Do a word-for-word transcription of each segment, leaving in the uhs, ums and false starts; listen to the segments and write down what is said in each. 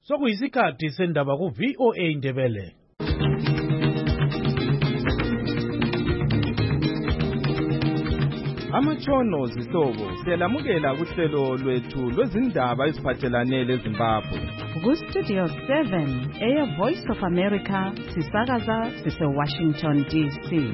Sokuyisikhathi sendaba ku V O A Ndebele. Amatshono zihlobo siyalamukela kuhlelo lwethu lwezindaba eziphathelane leZimbabwe. Ku Studio seven, Air Voice of America, sisakaza sise Washington D C.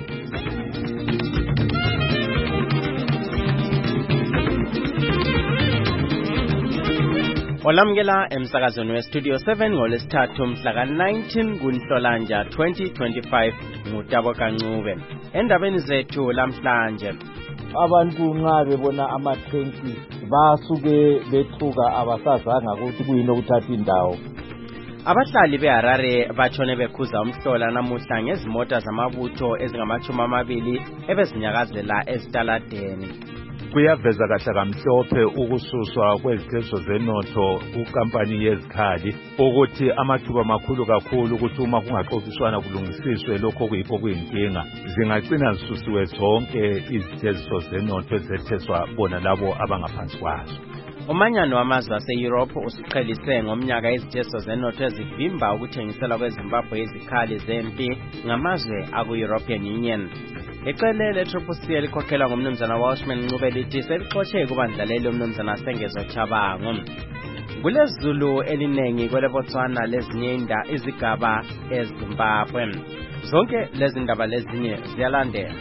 Olamukela emsakazweni we Studio seven ngolesithathu mhla ka nineteen kuNhlolanja twenty twenty-five ngutabo kancube. Endabeni zethu lamhlanje, abantu nxa bebona amathenki basuke bethuka abasazanga ukuthi kuyini okuthatha indawo. Abahlali beHarare batshone bekhuza umhlola namuhla ngezimota zamabutho ezingamachumi amabili ebezinyakazela esitaladeni. Kuyaveza kahle kamhlophe ukususwa kwezitezo zenotho kukampani yezikhali ukuthi amathuba makhulu kakhulu ukuthi uma kungaxoxiswana kulungisiswe lokho kuyikho kuyinkinga zingagcina zisusiwe zonke izitezo zenotho ezetheswa bona labo abangaphansi kwazo. Umanyano wamazwe ase-Europe usiqhelise ngomnyaka izitezo zenotho ezivimba ukuthengisela kweZimbabwe izikhali zempi ngamazwe aku-European Union. Icele le-Triple C elikhokhelwa ngumnumzana Welshman Ncube lithi selixotshe kubandlaleli umnumzana Sengezo Chabango. Kulezulu elinengi kwele Botswana lezinye izigaba eZimbabwe. Zonke lezi ndaba lezinye ziyalandela.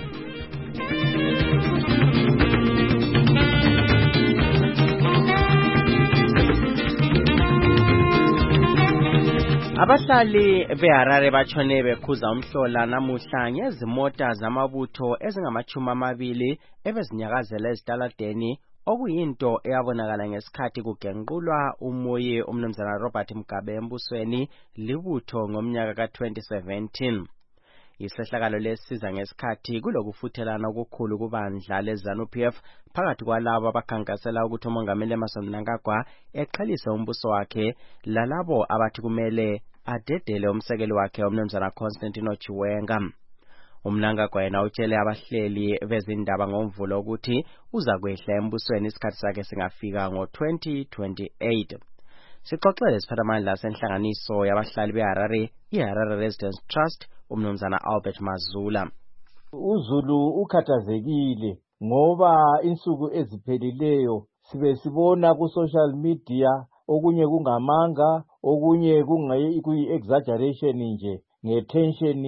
Abahlali beHarare batshone bekhuza umhlola namuhla ngezimota zamabutho ezingamachumi amabili ebezinyakazela esitaladeni, okuyinto eyabonakala ngesikhathi kugenqulwa umoya umnumzana Robert Mugabe embusweni libutho ngomnyaka ka twenty seventeen. Isehlakalo lesiza ngesikhathi kulokufuthelana okukhulu kubandla leZANU-P F phakathi kwalabo abakhankasela ukuthi uMongameli Emmerson Mnangagwa exhelise umbuso wakhe lalabo abathi kumele adedele umsekeli wakhe umnumzana Constantino Chiwenga. UMnangagwa yena utshele abahleli bezindaba ngomvulo ukuthi uza kwehla embusweni isikhathi sakhe singafika ngo twenty twenty-eight. Sixoxele siphathamandla senhlanganiso yabahlali beHarare, iHarare Residents Trust, umnumzana Albert Mazula. UZulu ukhathazekile ngoba insuku eziphelileyo sibe sibona ku social media okunye kungamanga, okunye kuyi-exaggeration nje ngetension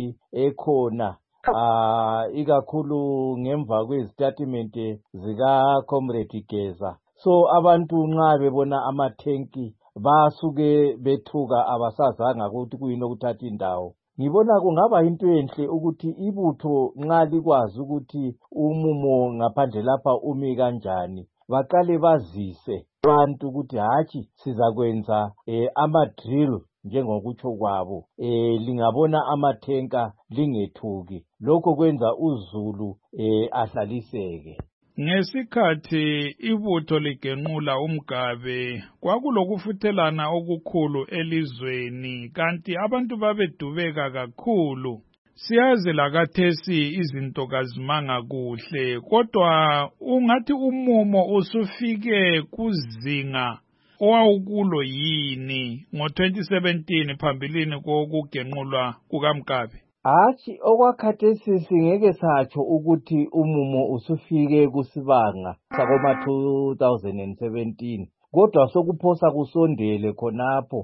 ekhona. Ah ikakhulu ngemva kwezitatimент zika Comrade Geza. So abantu nxa bebona amathenki basuke bethuka abasazanga ukuthi kuyini okuthatha indawo. Ngibona kungaba into enhle ukuthi ibutho nxa likwazi ukuthi umumo ngaphandle lapha umi kanjani, baqale bazise abantu ukuthi hatshi sizakwenza eh, ama-drill njengokutsho kwabo. Eh, lingabona amathenka lingethuki. Lokho kwenza uZulu eh, ahlaliseke. Ngesikhathi ibutho ligenqula uMgabe kwakulokufuthelana okukhulu elizweni, kanti abantu babedubeka kakhulu. Siyazi lakathesi izinto kazimanga kuhle, kodwa ungathi umumo usufike kuzinga owawukulo yini ngo twenty seventeen phambilini kokugenqulwa kukaMgabe. Hatshi okwakhathesi singeke satsho ukuthi umumo usufike kusibanga sakoma two thousand seventeen, kodwa sokuphosa kusondele khonapho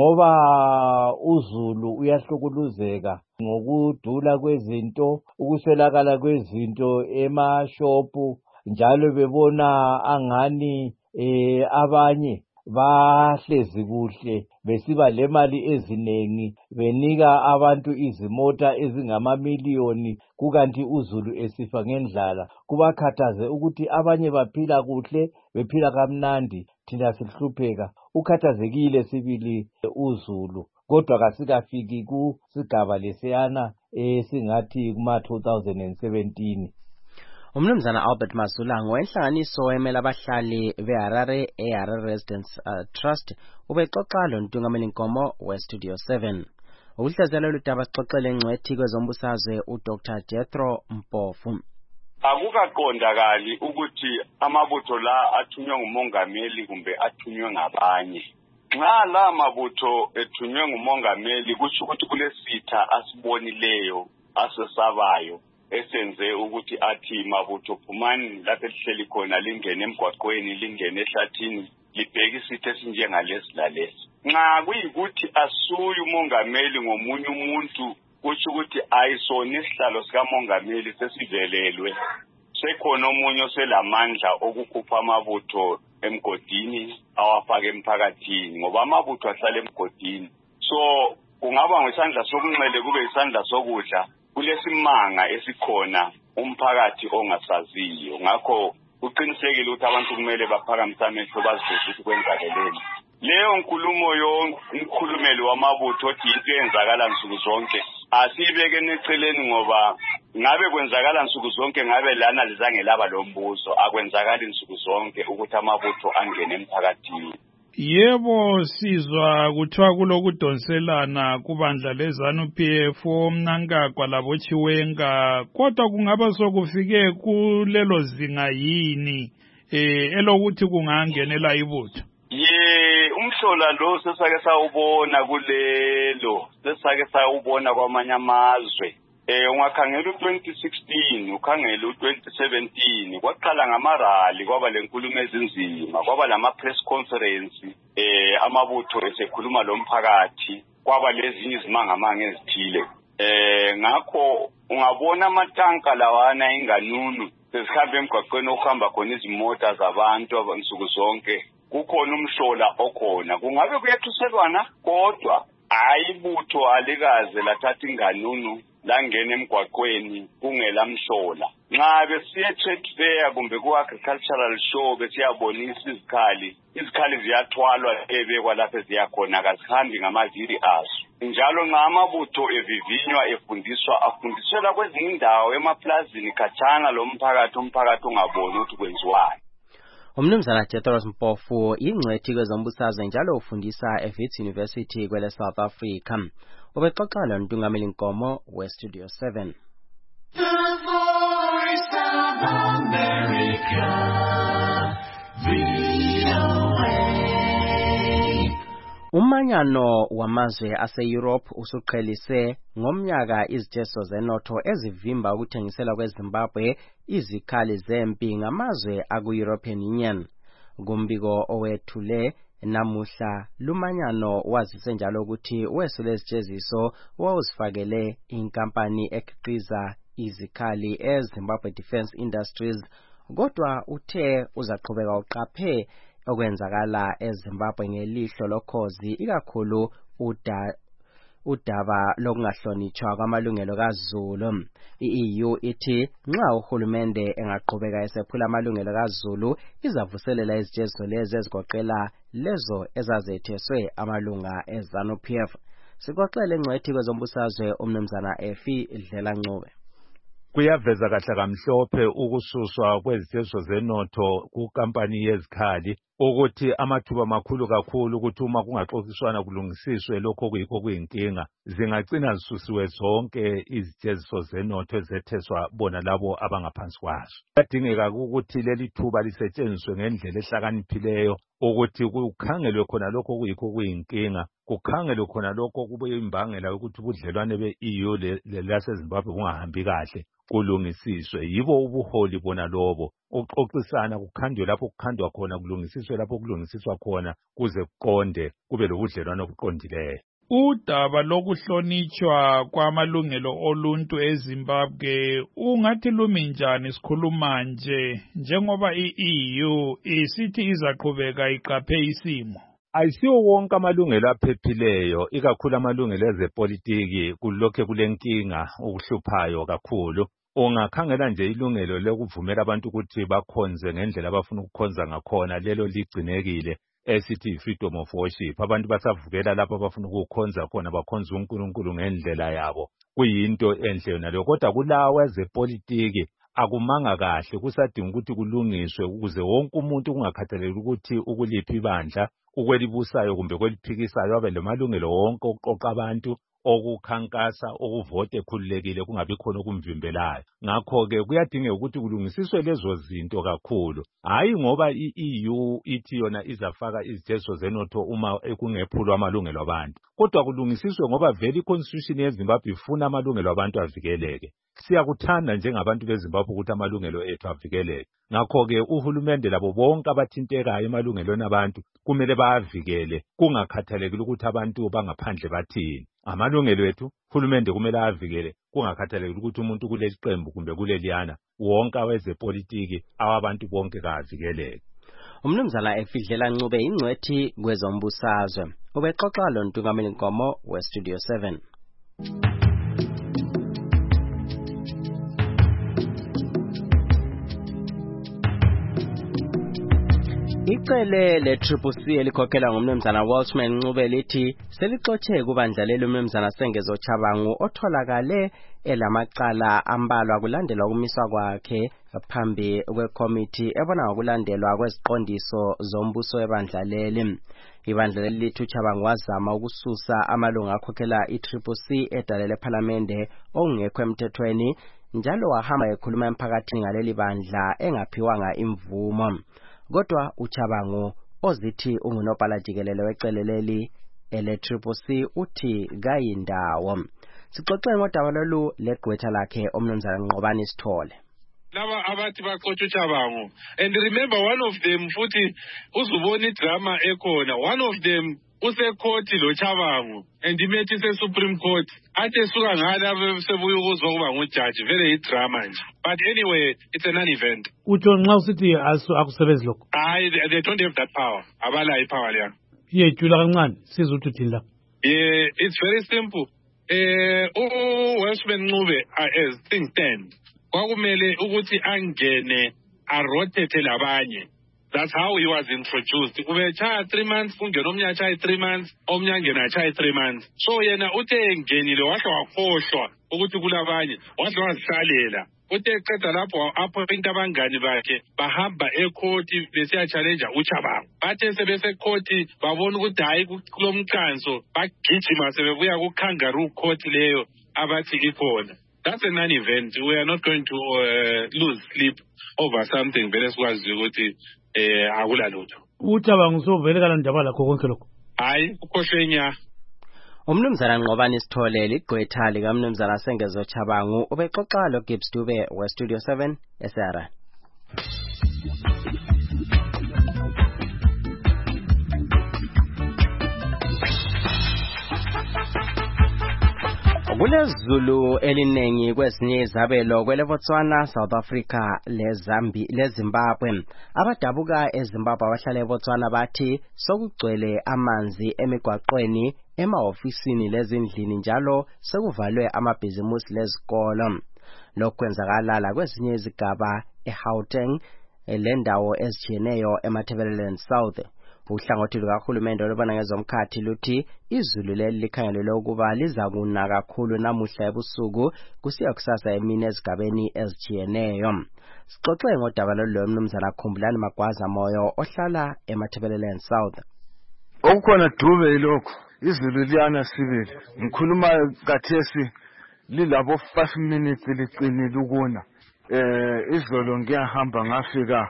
ngoba uZulu uyahlukuluzeka ngokudula kwezinto, ukuswelakala kwezinto emashopu, njalo bebona angani eh abanye bahlezi kuhle besiba lemali ezinengi benika abantu izimota ezingamamiliyoni kukanti uZulu esifa ngendlala. Kubakhathaze ukuthi abanye baphila kuhle, bephila kamnandi, thina sihlupheka. Ukhathazekile sibili uZulu, kodwa kasikafiki kusigaba lesiyana esingathi kuma two thousand seventeen. Umnumzana Albert Mazula ngowenhlanganiso emela abahlali beHarare, eHarare Residents uh, Trust, ubexoxa lontungameli Nkomo we Studio seven. Ukuhlazela ludaba sixoxele engcwethi kwezombusazwe uDr Jethro Mpofu. Akukaqondakali ukuthi amabutho la athunywe ngumongameli kumbe athunywe ngabanye. nxa la mabutho ethunywe ngumongameli kusho ukuthi kulesitha asibonileyo asesabayo esenze ukuthi athi mabutho phumani lapho elihleli khona lingene emgwaqweni lingene ehlathini libheke isitha esinjengalesi lalesi. Nxa kuyikuthi asuye umongameli ngomunye umuntu kusho ukuthi ayisona isihlalo sikamongameli sesivelelwe, sekhona omunye oselamandla okukhupha amabutho emgodini awafaka emphakathini ngoba amabutho ahlala emgodini. So kungaba ngesandla sokunxele kube isandla sokudla kulesimanga esikhona umphakathi ongasaziyo. Ngakho uqinisekile ukuthi abantu kumele baphakamise amehlo bazibuze ukuthi kwenzakeleni. Leyo nkulumo yonke umkhulumeli wamabutho othi into eyenzakala nsuku zonke asibeke neceleni ngoba ngabe kwenzakala nsuku zonke ngabe lana lizange laba lombuzo akwenzakala nsuku zonke ukuthi amabutho angene emphakathini. Yebo, sizwa kuthiwa kulokudonselana kubandla lezanu P F omnankagwa labo Chiwenga, kodwa kungaba sokufike kulelo zinga yini eh elokuthi kungangenela ibutho? Ye umhlola lo sesake sawubona kulelo sesake sawubona kwamanye amazwe. Eh ungakhangela u twenty sixteen ukhangela u twenty seventeen kwaqala ngamarali kwaba lenkulumo ezinzima kwaba lama press conference eh amabutho esekhuluma lo mphakathi kwaba lezinye izimangamanga ezithile. Eh ngakho ungabona amatanka lawana inganunu sesihambe emgwaqweni okuhamba khona izimota zabantu abansuku zonke kukhona umhlola okhona. Kungabe kuyathuselwana kodwa ayibutho alikaze lathatha inganunu langena emgwaqweni kungelamhlola. Nxa besiye trade fair kumbe ku agricultural show besiyabonisa izikhali izikhali ziyathwalwa ebekwa lapho ziyakhona akazihambi ngamaviri aso. Njalo nxa amabutho evivinywa efundiswa afundisela kwezinye indawo emaplazini khatshana lo mphakathi umphakathi ungaboni ukuthi kwenziwayo. Umnumzana Tedros Mpofu ingcwethi kwezombusazwe njalo ufundisa eWits University kwele South Africa. Ubexoxa lontungameli Nkomo we Studio seven. The Voice of America, V O A. Umanyano wamazwe ase-Europe usuqhelise ngomnyaka iziteso zenotho ezivimba ukuthengisela kweZimbabwe izikhali zempi ngamazwe aku-European Union. Kumbiko owethule namuhla lumanyano wazise njalo ukuthi wesule isijeziso wawuzifakele inkampani ekhiqiza izikhali eZimbabwe Defence Industries, kodwa uthe uzaqhubeka uqaphe okwenzakala eZimbabwe ngelihlo lokhozi ikakhulu uda udaba lokungahlonitshwa kwamalungelo kaZulu. I-E U ithi nxa uhulumende engaqhubeka esephula amalungelo kaZulu izavuselela izijeziso lezi ezigoqela lezo ezazetheswe amalunga eZanu P F. Sikoxele ngcwethi kwezombusazwe umnumzana Efi Dlela Ncube. Kuyaveza kahle kamhlophe ukususwa kweziteso zenotho kukampani yezikhali ukuthi amathuba makhulu kakhulu ukuthi uma kungaxoxiswana kulungisiswe lokho kuyikho kuyinkinga zingagcina zisusiwe zonke iziteso zenotho ezetheswa bona labo abangaphansi kwazo. Kuyadingeka ukuthi leli thuba lisetshenziswe ngendlela ehlakaniphileyo ukuthi kukhangelwe khona lokho kuyikho kuyinkinga, kukhangelwe khona lokho kubuyimbangela ukuthi ubudlelwane be-E U laseZimbabwe kungahambi kahle kulungisiswe. Yibo ubuholi bona lobo ukuxoxisana kukhandwe lapho kukhandwa khona kulungisiswe lapho kulungisiswa khona kuze kuqonde kube lobudlelwane obuqondileyo. Udaba lokuhlonitshwa kwamalungelo oluntu eZimbabwe ungathi lumi njani sikhuluma nje njengoba i-E U isithi izaqhubeka iqaphe isimo? Ayisiwo wonke amalungelo aphephileyo ikakhulu amalungelo ezepolitiki kulokho kulenkinga ukuhluphayo kakhulu. Ungakhangela nje ilungelo lokuvumela abantu ukuthi bakhonze ngendlela abafuna ukukhonza ngakhona lelo ligcinekile esithi freedom of worship. Abantu basavukela lapho abafuna ukukhonza khona bakhonza uNkulunkulu ngendlela yabo. Kuyinto enhle yona leyo, kodwa kulawa ezepolitiki akumanga kahle, kusadinga ukuthi kulungiswe ukuze wonke umuntu kungakhathaleki ukuthi ukuliphi ibandla ukwelibusayo kumbe kweliphikisayo abe lamalungelo wonke okuqoqa abantu okukhankasa okuvote ekhululekile kungabi khona okumvimbelayo. Ngakho-ke kuyadingeka ukuthi kulungisiswe lezo zinto kakhulu, hhayi ngoba i-E U ithi yona izafaka iziteso zenotho uma kungephulwa amalungelo abantu, kodwa kulungisiswe ngoba vele i-constitution yeZimbabwe ifuna amalungelo abantu avikeleke. Siyakuthanda njengabantu beZimbabwe ukuthi amalungelo ethu avikeleke. Ngakho-ke uhulumende labo bonke abathintekayo emalungelweni abantu kumele bawavikele, kungakhathalekile ukuthi abantu bangaphandle bathini. Amalungelo ethu uhulumende kumele avikele, kungakhathalekile ukuthi umuntu kuleli qembu kumbe kuleliyana, wonke awezepolitiki awabantu bonke kavikeleke. Umnumzana Efidlela Ncube ingcwethi kwezombusazwe ubexoxa lo ntungameli Nkomo we Studio seven. Icele le Triple C elikhokhela ngumnumzana Walshman Ncube lithi selixotshe kubandla lelo umnumzana Sengezo Chabangu otholakale elamacala ambalwa kulandelwa ukumiswa kwakhe phambi kwekomiti ebona ngokulandelwa kweziqondiso zombuso webandla leli. Ibandla leli lithi uChabangu wazama ukususa amalunga akhokhela i-Triple C edalele ePhalamende okungekho emthethweni, njalo wahamba ekhuluma emphakathini ngaleli bandla engaphiwanga imvumo. Kodwa uChabangu ozithi ungunobhala jikelele wecele leli ele Triple C uthi kayindawo. Sixoxe ngodaba lolu legqwetha lakhe omnumzana Nqobani Sithole. Laba abathi baxotsha uChabangu, and remember one of them futhi uzubona idrama ekhona, one of them usekhoti lo Chabangu and imethi se-Supreme Court athe suka ngala sebuya ukuzwa kuba ngujaji, vele idrama nje. But anyway, it's a non-event. Utsho nxa usithi akusebenzi lokho? Hayi, they don't have that power. Abala ipower leyo. Yejula kancane sizwe ukuthi uthini la. Yeah, it's very simple. Eh uWalshman Ncube as things stand, kwakumele ukuthi angene arotate labanye. That's how he was introduced. Ubechaya three months, kungena omnye achaya three months, omnye angena achaya three months. So yena uthe ngenile wahle wakhohlwa ukuthi kulabanye, wahle wazihlalela. Uthe eqeda lapho appoint abangani bakhe bahamba ekhoti besiya challenge uChabangu. Bathe sebese ekhoti babona ukuthi hayi kulomkhanso, bagijima sebebuya ku kangaroo court leyo abathi ikhona. That's a non-event. We are not going to uh, lose sleep over something vele sikwazi ukuthi eh akula lutho. uChabangu sovele kana ndaba lakho konke lokho? Hayi, ukhohlenya. Umnumzana Nqobani Sithole ligqwetha lika Mnumzana Sengezo Chabangu ubexoxa lo Gibbs Dube we Studio seven eSara. Kulezulu elinengi kwezinye izabelo kwele Botswana, South Africa lezambi leZimbabwe. Abadabuka eZimbabwe abahlala eBotswana bathi sokugcwele amanzi emigwaqweni, emaofisini lezindlini njalo sekuvalwe amabhizimusi lezikolo. Lokhu kwenzakala kwezinye izigaba eGauteng lendawo ezijiyeneyo eMatabeleland South. Uhlangothi lukahulumende olubona ngezomkhathi luthi izulu leli likhangelelwe ukuba liza kuna kakhulu namuhla ebusuku kusiya kusasa emini ezigabeni ezijiyeneyo. Sixoxe ngodaba lolu lomnumzana Khumbulani Magwaza Moyo ohlala eMatabeleland South. Okukhona Dube ilokho izulu liyana sibili, ngikhuluma kathesi lilabo five minutes liqinile ukuna. Eh izolo ngiyahamba ngafika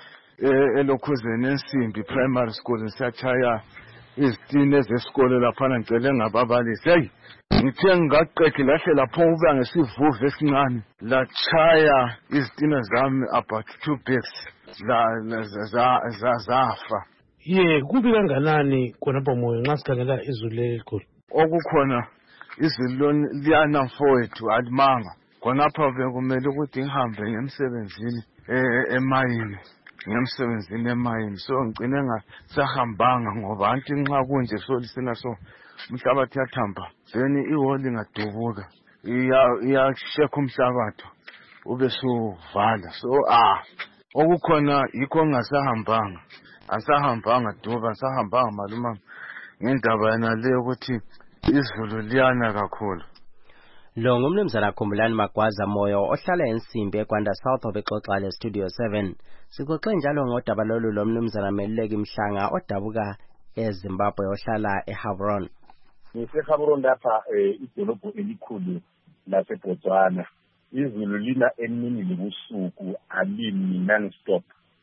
eh elokhuzeni ensimbi primary school ngisachaya izitine zesikole lapha ngicela ngababalisi. Hey, ngithe ngaqedile lahle lapho uba ngesivuvu esincane la chaya izitine zami about two bags la za za zafa. Ye kumbi kanganani khonapho Moyo nxa sikhangela izulu lelikhulu? Okukhona izulu liyana mfowethu alimanga. Khonapha bekumele ukuthi ngihambe ngemsebenzini emayini. Ngemsebenzini emayini so ngicine ngasahambanga ngoba anti nxa kunje solisina so umhlabathi yathamba then iholi ngadubuka iya iyashekha umhlabathi ube suvala so ah okukhona yikho ngasahambanga asahambanga Duba asahambanga maluma ngendaba yana le ukuthi izulu liyana kakhulu. Lo ngumnumzana Khumbulani Magwaza Moyo ohlala ensimbi eKwanda South obexoxa le Studio seven. Sixoxe njalo ngodaba lolu lomnumzana Meluleki Mhlanga odabuka eZimbabwe ohlala eHavron. ngiseGaborone lapha idolobho elikhulu laseBotswana. Izulu lina emini lebusuku alimi non-stop.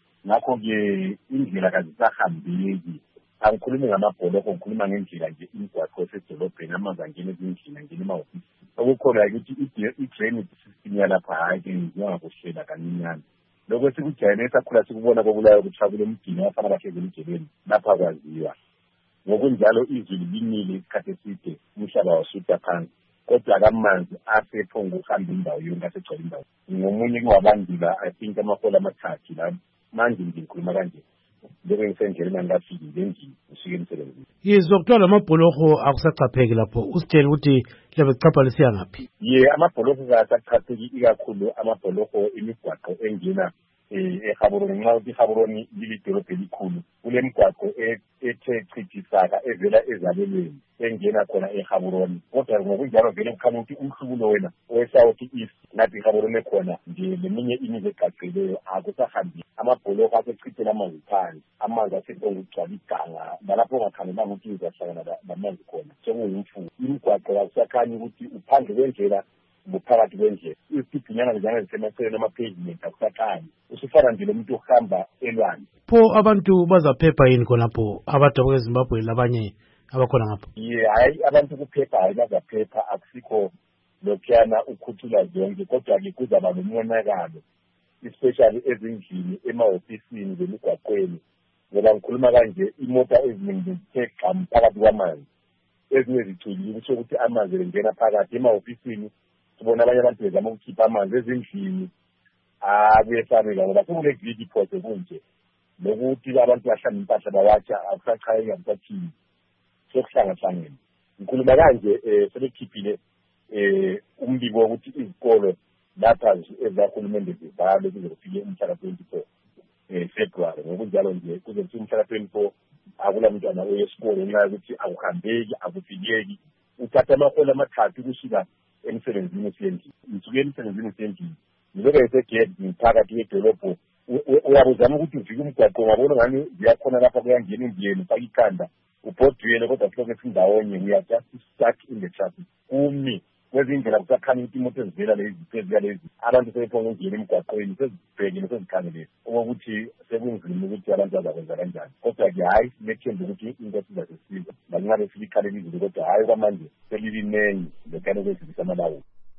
Ngakho-ke indlela kazisahambeki. Angikhulumi ngamabholoko, ngikhuluma ngendlela nje imigwaqo esedolobheni, amanzi angena ezindlini, angena emahhovisi. Okukhona ukuthi i-drainage system yalapha hayi-ke njengakuhlela kancinyane. Lokho sikujayele sakhula sikubona kokulayo ukuthi kule mdini abafana bahlezi emgeleni lapha kwaziwa. Ngokunjalo izulu linile isikhathi eside umhlaba wasuta phansi. Kodwa kamanzi asephongo ukuhamba indawo yonke asegcwala indawo. Ngomunye kwabandula I think amahola amathathu la manje ngikhuluma kanje. Lokho ngisendleleni angafiki ngendini usike emsebenzini. Yizwa kuthiwa lamabholoko akusacapheki lapho. Usitshela ukuthi lebe chapha lisiya ngaphi? Ye amabholoko akasacapheki ikakhulu amabholoko imigwaqo engena eGaborone nxa uthi iGaborone lilidolobho elikhulu. Kule migwaqo ethe chithisaka evela ezabelweni engena khona eGaborone. Kodwa ngokunjalo vele kukhanya ukuthi umhlubulo wena oweSouth East nathi iGaborone khona nje leminye imizi egaqeleyo akusahambi. Amabholoko asechithela amanzi phansi, amanzi asephongo ukugcwala iganga balapho ongakhangelanga ukuthi uzahlangana namanzi khona sekuyimfuyo. Imigwaqo akusakhanya ukuthi uphandle kwendlela buphakathi kwendlela. Izigcinyana njalo zisemaceleni ama-pavement akusakhanya. Usufana nje lomuntu ohamba elwandle. Pho abantu bazaphepha yini khonapho abadabuka eZimbabwe labanye abakhona ngapho? Ye hayi abantu kuphepha hayi bazaphepha akusikho lokhuyana ukhuthula zonke kodwa-ke kuzaba nomonakalo especially ezindlini emahofisini zemigwaqweni. Ngoba ngikhuluma kanje imota eziningi zithe gqamu phakathi kwamanzi. Ezinye zicwilile kusho ukuthi amanzi engena phakathi emahofisini. Sibona abanye abantu bezama ukukhipha amanzi ezindlini akuyesanela ngoba sekule vidi phose kunje lokuthi abantu bahlamba impahla bawatsha akusachayeki akusathini sokuhlangahlangene. Ngikhuluma kanje sebekhiphile umbiko wokuthi izikolo lapha ezahulumende zivalwe kuze kufike umhlaka twenty-four February. Ngokunjalo nje kuze kufike umhlaka twenty-four akula mntwana oyesikole ngenxa yokuthi akuhambeki akufikeki. Uthatha amahola amathathu kusuka emsebenzini usendlini. Ngisuke emsebenzini usendlini. Ngizobe ngisegedi ngiphakathi kwedolobho. Uyabuzama ukuthi uvike umgwaqo ngabona ngani ziyakhona lapha kuyangena indiyeni ufaka ikhanda ubhodwele kodwa kuhloko sindawonye we are just stuck in the traffic. Kumi kwezindlela kusakhanya ukuthi imoto ezivela lezi phezulu lezi abantu sebephonga ukungena emgwaqweni sezibhekile sezikhangelele ukuthi sekunzima ukuthi abantu bazakwenza kanjani. Kodwa-ke hayi sinethemba ukuthi into sizazisiza balingabe silikhalela izulu kodwa hayi kwamanje selilinengi lokhana kwezivisa amalawulo.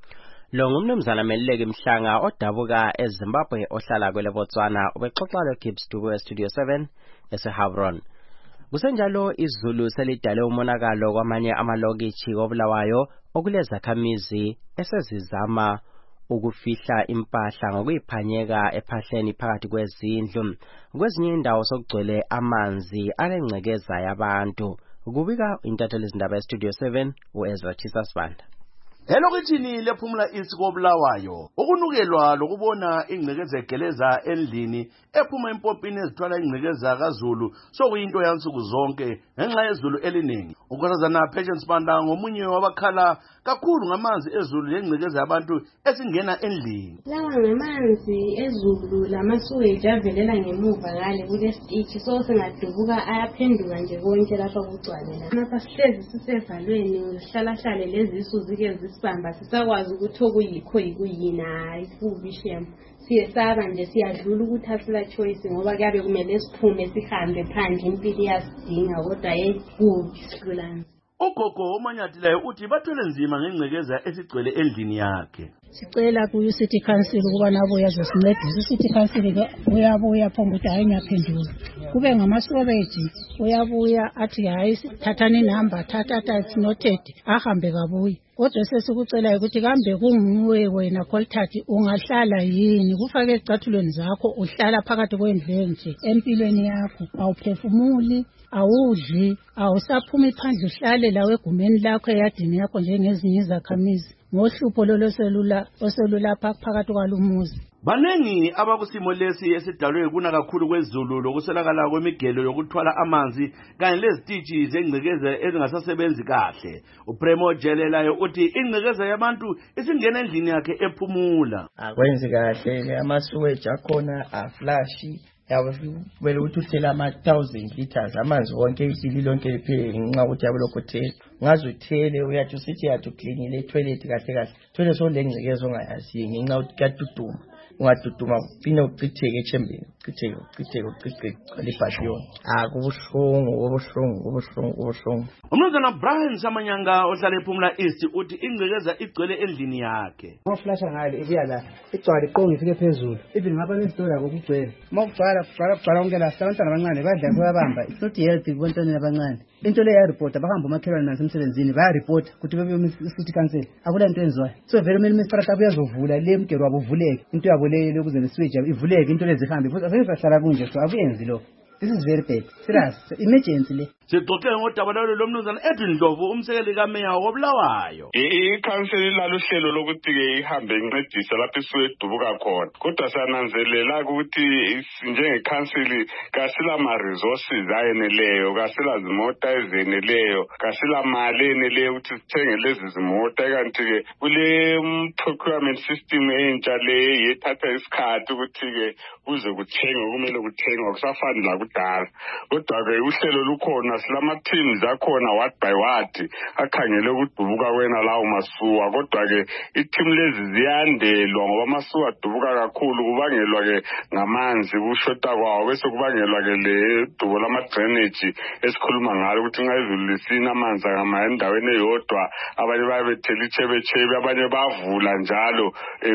Lo ngumnumzana Meluleki Mhlanga odabuka eZimbabwe ohlala kwele Botswana ubexoxa lo Gibbs Dubu eStudio seven eseGaborone. Kusenjalo izulu selidale umonakalo kwamanye amalokitshi koBulawayo okulezakhamizi esezizama ukufihla impahla ngokuyiphanyeka ephahleni phakathi kwezindlu. Kwezinye indawo sokugcwele amanzi alengcekeza yabantu. Kubika intatheli izindaba eStudio seven uEzra Chisasibanda. Elokitshini lephumula East koBulawayo ukunukelwa lokubona ingcekeza egeleza endlini ephuma empopini ezithwala ingcekeza kaZulu sokuyinto yansuku zonke ngenxa yezulu eliningi. Ukhosazana Patience Banda ngomunye wabakhala kakhulu ngamanzi ezulu lengcekeza yabantu esingena endlini. Lawa ngamanzi ezulu lamasuweji avelela ngemuva ngale kule stage so sengadubuka ayaphenduka nje konke lapha kugcwalela. Lapha sihlezi sisevalweni sihlalahlale lezisu zike sibamba sisakwazi ukuthi okuyikho yikuyina isibishiyam siyesaba nje siyadlula ukuthi asila choice ngoba kabe kumele siphume sihambe phandle impilo yasidinga kodwa yekuhlulana. Ugogo uManyathile uthi bathwele nzima ngengcekeza esigcwele endlini yakhe. Sicela kuyo City Council ukuba nabo yazosincedisa. City Council ke uyabuya phombe ukuthi hayi ngiyaphendula. Kube ngamasobeji uyabuya athi hayi thathani number thatha that's noted ahambe kabuye. Kodwa sesikucela ukuthi kambe kunguwe wena Coltati ungahlala yini kufake ezicathulweni zakho uhlala phakathi kwendle nje empilweni yakho awuphefumuli awudli awusaphumi phandle uhlale lawe egumeni lakho eyadini yakho njengezinye izakhamizi ngohlupho loloselula oselula phakathi kwalumuzi. Banengi abakusimo lesi esidalwe kuna kakhulu kwezulu lokuselakala kwemigelo yokuthwala amanzi kanye lezitiji zengcekeza ezingasasebenzi kahle. uPremo Jelelayo uthi ingcekeza yabantu isingena endlini yakhe ephumula. Akwenzi kahle amaseweji akhona aflash yabo vele ukuthi uthela ama one thousand liters amanzi wonke isili lonke liphele ngenxa ukuthi yabo lokho thela ngaze uthele uyathi usithi yathi uklinile itoilet kahle kahle toilet so lengcekeza ongayazi ngenxa ukuthi kuyaduduma ungaduduma uphinde uchitheke echembeni uchitheke uchitheke uchitheke libhashiyo akubuhlungu ubuhlungu ubuhlungu ubuhlungu. Umnumzana Brian Samanyanga ohlala ePhumula East uthi ingcekeza igcwele endlini yakhe. Ngoflasha ngale ibuya la igcwala iqonga ifike phezulu ithi ngapha nesitola kokugcwele mawugcwala kugcwala kugcwala konke la abantwana abancane badla kuyabamba it's not healthy kubantwana abancane into le ya report abahamba umakhelwane nasemsebenzini baya report ukuthi bebe city council akula into enziwayo so vele kumele imistrata abuyazovula le mgero wabo uvuleke into yabo le lokuze neswitch ivuleke into lezi zihambe futhi asezahlala kunje so akuyenzi lo. This is very bad. Serious. Emergency le. Sixoxe ngodaba lalo lomnumzana Edwin Ndlovu umsekeli kameya wobulawayo. Ikhanseli lalo hlelo lokuthi ke ihambe incedisa lapho isuke edubuka khona. Kodwa sananzelela ukuthi njengekhanseli kasila ma resources ayeneleyo, kasila zimota ezeneleyo, kasila mali eneleyo ukuthi sithenge lezi zimota kanti ke kule procurement system entsha le yethatha isikhathi ukuthi ke uze kuthengwe kumele kuthengwe kusafani la kudala. Kodwa ke uhlelo lukhona silama teams akhona ward by ward akhangele ukudubuka kwena lawo masuwa. Kodwa ke i-team lezi ziyandelwa ngoba masuwa adubuka kakhulu kubangelwa ke ngamanzi kushota kwawo bese kubangelwa ke le dubo lama drainage esikhuluma ngalo ukuthi nxa izulu lisina amanzi angama endaweni eyodwa abanye bayabethela ichebechebe abanye bavula njalo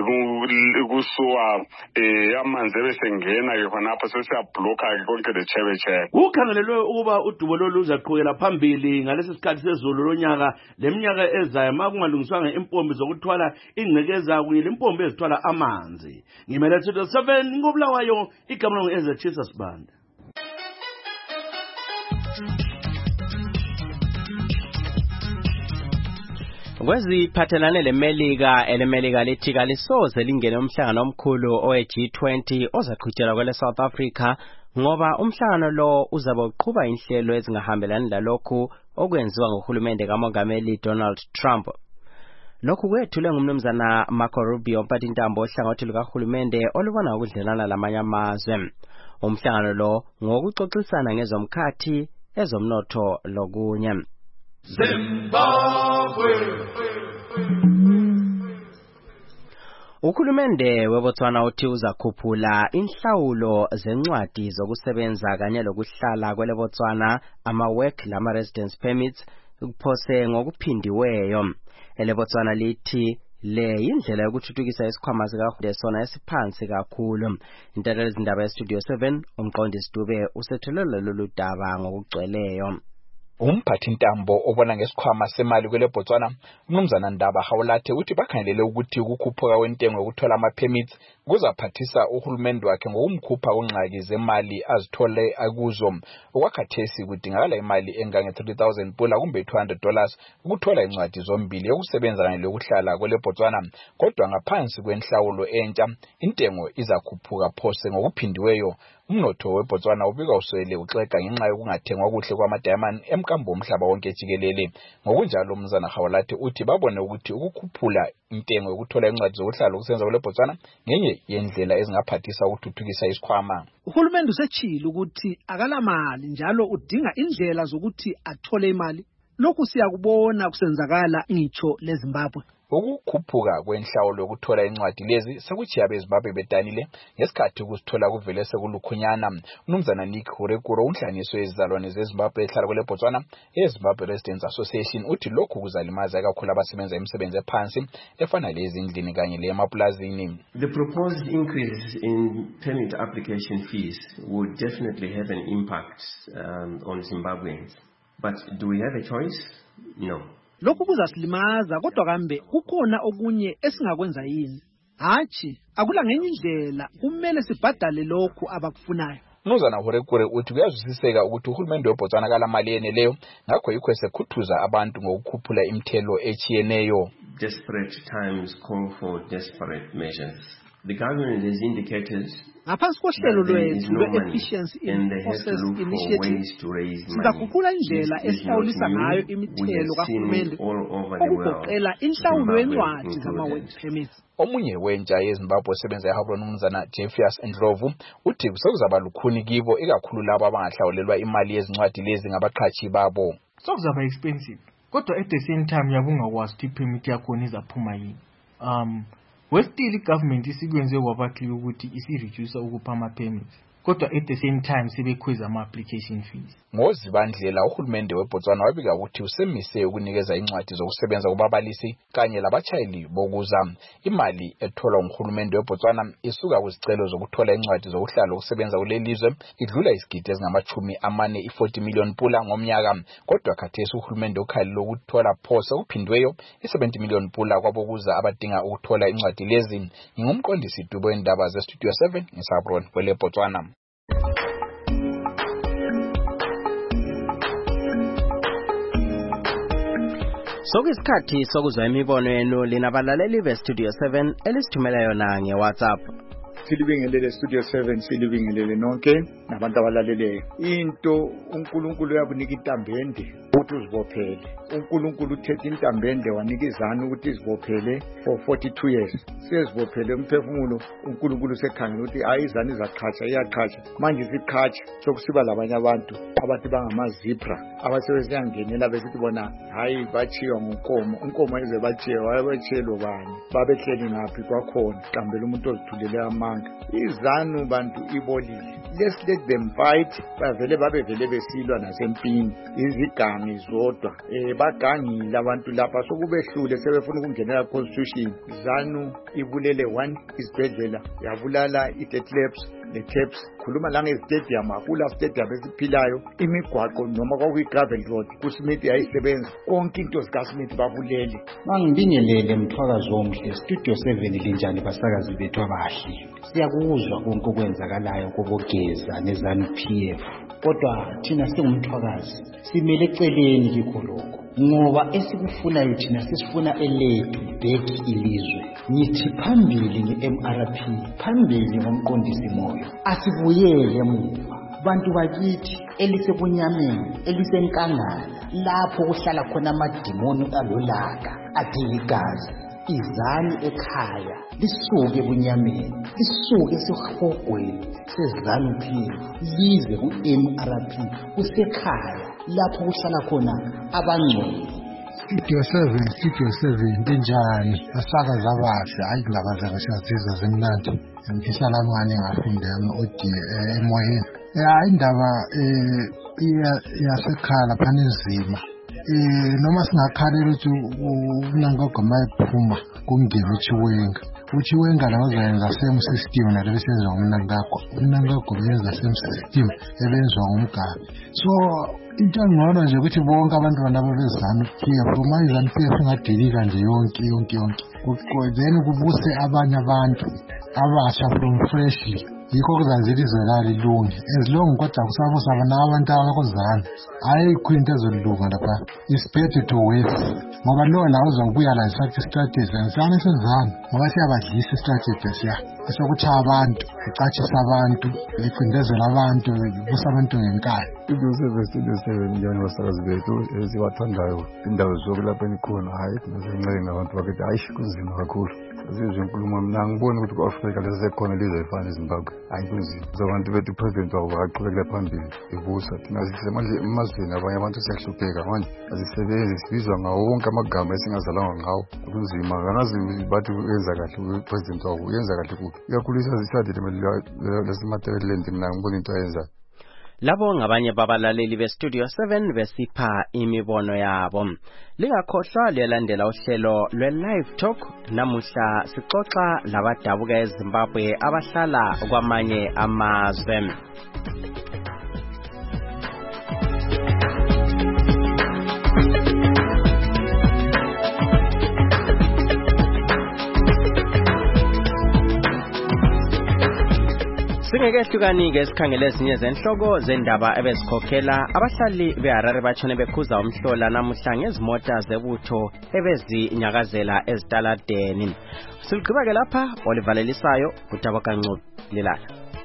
kusuwa amanzi ebesengena ke khonapho sesiyabloka ke konke le chebechebe. Ukhangelelwe ukuba udubo lolu uzaqhubekela phambili ngalesi sikhathi sezulu lonyaka leminyaka ezayo makungalungiswanga impompi zokuthwala ingcekeza kunye lempompi ezithwala amanzi. Ngimele Studio seven ngobulawayo igama lonke ezethisa sibanda. Kweziphathelane leMelika eleMelika lithi kalisoze lingene umhlangano omkhulu owe G twenty ozaqhutyelwa kwele South Africa ngoba umhlangano lo uzabe uqhuba inhlelo ezingahambelani lalokhu okwenziwa ngohulumende kaMongameli Donald Trump. Lokhu kwethule ngumnumzana Marco Rubio umphathintambo ohlangothi lukahulumende olubona ukudlelana lamanye amazwe. Umhlangano lo ngokuxoxisana ngezomkhathi ezomnotho lokunye. Zimbabwe. Uhulumende weBotswana uthi uzakhuphula inhlawulo zencwadi zokusebenza kanye lokuhlala kwele Botswana ama work lama residence permits kuphose ngokuphindiweyo. Ele Botswana lithi le indlela yokuthuthukisa isikhwama sikahulumende sona esiphansi kakhulu. Intatheli izindaba eStudio seven umqondisi Dube usethelele lolu daba ngokugcweleyo. Umphathintambo obona ngesikhwama semali kwele Botswana umnumzana Ndaba Hawulathe uthi bakhangelele ukuthi ukukhuphuka kwentengo yokuthola ama permits kuzaphathisa uhulumende wakhe ngokumkhupha ongxaki zemali azithole akuzo. Okwakhathesi kudingakala imali engange three thousand pula kumbe two hundred dollars ukuthola incwadi zombili yokusebenza kanye lokuhlala kwele Botswana. Kodwa ngaphansi kwenhlawulo entsha intengo izakhuphuka phose ngokuphindiweyo. Umnotho weBotswana ubika uswele uxega ngenxa yokungathengwa kuhle kwama-diamond emkambo omhlaba wonke jikelele. Ngokunjalo umnumzana Hawulathe uthi babone ukuthi ukukhuphula intengo yokuthola incwadi zokuhlala ukusenza kwele Botswana ngenye yendlela ezingaphathisa ukuthuthukisa isikhwama. Uhulumende usechile ukuthi akalamali njalo udinga indlela zokuthi athole imali. Lokhu siyakubona kusenzakala ngitsho leZimbabwe. Ukukhuphuka kwenhlawulo yokuthola incwadi lezi sekuchiya beZimbabwe bedanile ngesikhathi ukusithola kuvele sekulukhunyana. Umnumzana Nick Hurekuro unhlanganiswe izizalwane zeZimbabwe ehlala kwele Botswana eZimbabwe Residents Association uthi lokhu kuzalimaza kakhulu abasebenza imisebenzi ephansi efana lezindlini kanye lemaplazini. The proposed increase in permit application fees would definitely have an impact um, on Zimbabweans. But do we have a choice? No. Lokhu kuzasilimaza kodwa kambe kukhona okunye esingakwenza yini? Hachi, akula ngenye indlela kumele sibhadale lokhu abakufunayo. Umnumzana Hurekure uthi kuyazwisiseka ukuthi uhulumende weBotswana kalamali yeneleyo ngakho yikho esekhuthuza abantu ngokukhuphula imithelo echiyeneyo. Desperate times call for desperate measures. The government has indicated ngaphansi kohlelo lwethu lwe-efficiency in process initiative sizaguqula indlela esihlawulisa ngayo imithelo kahulumende okugoqela inhlawulo yencwadi zama-work permits. Omunye wentsha yeZimbabwe osebenza eHabron umnumzana Jeffius Ndlovu uthi sekuzaba lukhuni kibo ikakhulu labo abangahlawulelwa imali yezincwadi lezi ngabaqhashi babo. Sekuzaba expensive kodwa at the same time yabungakwazi ukuthi permit yakhona izaphuma yini. Um Westili government isikwenze kwabakili ukuthi isi-reduce ukupha ama-permits. Kodwa at the same time sebekhweza ama-application fees. Ngozibandlela uhulumende weBotswana wabika ukuthi usemise ukunikeza incwadi zokusebenza kubabalisi kanye labatshayeli bokuza. Imali etholwa nguhulumende weBotswana isuka kuzicelo zokuthola incwadi zokuhlala ukusebenza kulelizwe idlula isigidi ezingamachumi amane i-forty million pula ngomnyaka. Kodwa khathesi uhulumende ukhalile ukuthola phose okuphindweyo i-seventy million pula kwabokuza abadinga ukuthola incwadi lezi. Ngingumqondisi Dubo wendaba ze-Studio seven ngeSabron kwele Botswana. Sokuyisikhathi sokuzwa imibono yenu linabalaleli be-Studio seven elisithumela yona nge-WhatsApp. Silibingelele Studio seven, silibingelele nonke nabantu abalaleleyo. Into uNkulunkulu uyakunika intambende ukuthi uzibophele. uNkulunkulu uthethe intambende wanika izanu ukuthi izibophele for forty-two years. Sizibophele umphefumulo uNkulunkulu sekhangela ukuthi hayi izanu izaqhatsha iyaqhatsha. Manje isiqhatsha sokusiba labanye abantu abathi bangamazipra abasebenziyangenela besithi bona hayi bachiwa ngonkomo. Inkomo ize bachiwe wayebachelo bani babehleli ngaphi kwakhona qambela umuntu ozithulele amanga. Izanu bantu ibolile. Let's let them fight. Bavele babevele besilwa nasempini. Izigangi zodwa eh bagangile abantu lapha sokubehlule sebefuna ukungenela constitution. Zanu ibulele one isibhedlela yabulala i-Detlefs le-Caps khuluma la nge-stadium akula stadium esiphilayo imigwaqo noma kwakuyi-gravel road kuSmith yayisebenza konke into zikaSmith babulele. Mangibingelele mthwakazi omhle Studio seven linjani basakazi bethu abahle. Siyakuzwa konke okwenzakalayo kobogeza nezanu P F kodwa thina singumthwakazi simele eceleni kikho lokho ngoba esikufunayo thina sisifuna elethu back ilizwe. Ngithi phambili nge-M R P phambili ngomqondisi moyo asibuyele emuva bantu bakithi elisebunyameni elisenkangala lapho kuhlala khona amadimoni alolaka adinga igazi. Izani ekhaya lisuke ebunyameni lisuke esihogweni sezanu P lize ku-M R P kusekhaya lapho kuhlala khona abangcwele. Studio seven, Studio seven, linjani? Basakazi abahle, hayi kulaba zabashazizwa zemnandi. Ngifisa lamanye ngafunde ama-audio emoyeni. Ya indaba yasekhaya lapha nzima. Eh noma singakhalela ukuthi unangogoma ephuma kumngeni uChiwenga. uChiwenga lawo uzayenza same system nalo besenza umnangagwa. Umnangagwa uyenza same system ebenzwa ngumgabi. So into engcono nje ukuthi bonke abantu banabo bezanu P F uma izanu P F ingadilika nje yonke yonke yonke. Then kubuse abanye abantu abasha from freshly. Yikho kuzanzile izolala ilunge as long kodwa kusabusa abantu abantu abakozana ayikho into ezolunga lapha is better to wait ngoba lona uzobuya la isathi strategy ensana sezana ngoba siyabadlisa strategy siya esokuthi abantu ucatshisa abantu ifundezela abantu busa abantu ngenkaya. Studio seven, Studio seven njani basakazi bethu eziwathandayo indawo zokulapha enikhona hayi nezencenga abantu bakithi hayi kuzima kakhulu. Azizwe inkulumo mina ngibona ukuthi ku-Afrika lesekhona lizoyifana eZimbabwe hayi kunzima. Abantu bethu president wabo akaqhubekela phambili ebusa thina sisemanje emazweni abanye abantu siyahlupheka manje azisebenzi sibizwa ngawo wonke amagama esingazalanga ngawo kunzima angazi bathi uyenza kahle upresident wabo uyenza kahle kuphi iyakhulisa zisade lesematerialand mina ngibona into ayenza. Labo ngabanye babalaleli be-Studio seven besipha imibono yabo. Lingakhohlwa liyalandela uhlelo lwe-Live Talk. Namuhla sixoxa labadabuka eZimbabwe abahlala kwamanye amazwe. Singekehlukanike sikhangele ezinye zenhloko zendaba ebezikhokhela abahlali beHarare batshone bekhuza umhlola namuhla ngezimota zebutho ebezinyakazela ezitaladeni. Siligqiba ke lapha olivalelisayo uTabo Kancube lilala.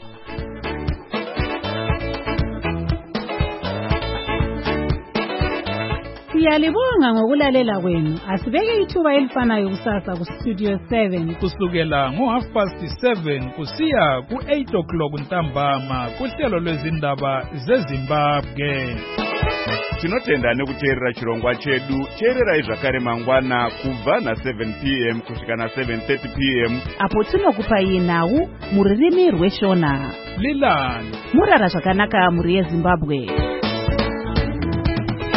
Siyalibonga ngokulalela kwenu. Asibeke ithuba elifanayo kusasa ku Studio seven kusukela ngo half past seven kusiya ku eight o'clock ntambama kuhlelo lwezindaba zeZimbabwe. Tinotenda nekuteerera chirongwa chedu. Teerera zvakare mangwana kubva na seven p m kusvika na seven thirty p m apo tinokupai nhau muririmi rweshona. Lilani murara zvakanaka muri yeZimbabwe.